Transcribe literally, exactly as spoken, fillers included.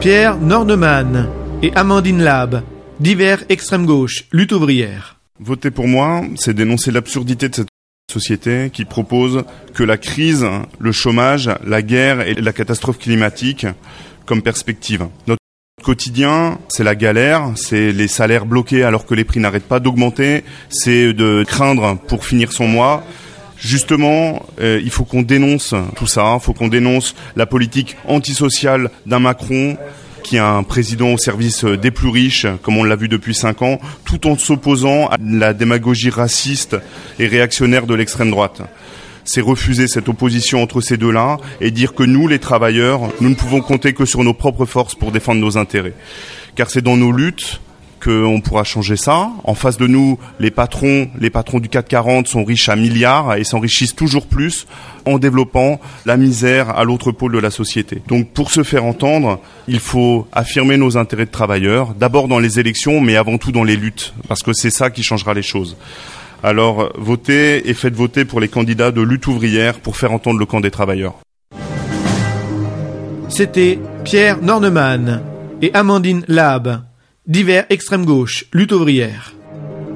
Pierre Nornemann et Amandine Lab, divers extrême gauche, lutte ouvrière. Voter pour moi, c'est dénoncer l'absurdité de cette société qui propose que la crise, le chômage, la guerre et la catastrophe climatique comme perspective. Notre quotidien, c'est la galère, c'est les salaires bloqués alors que les prix n'arrêtent pas d'augmenter, c'est de craindre pour finir son mois. Justement, euh, il faut qu'on dénonce tout ça, il faut qu'on dénonce la politique antisociale d'un Macron qui est un président au service des plus riches, comme on l'a vu depuis cinq ans, tout en s'opposant à la démagogie raciste et réactionnaire de l'extrême droite. C'est refuser cette opposition entre ces deux-là et dire que nous, les travailleurs, nous ne pouvons compter que sur nos propres forces pour défendre nos intérêts. Car c'est dans nos luttes qu'on pourra changer ça. En face de nous, les patrons, les patrons du C A C quarante sont riches à milliards et s'enrichissent toujours plus en développant la misère à l'autre pôle de la société. Donc pour se faire entendre, il faut affirmer nos intérêts de travailleurs, d'abord dans les élections, mais avant tout dans les luttes, parce que c'est ça qui changera les choses. Alors votez et faites voter pour les candidats de lutte ouvrière pour faire entendre le camp des travailleurs. C'était Pierre Nornemann et Amandine Lab, divers extrême gauche, lutte ouvrière.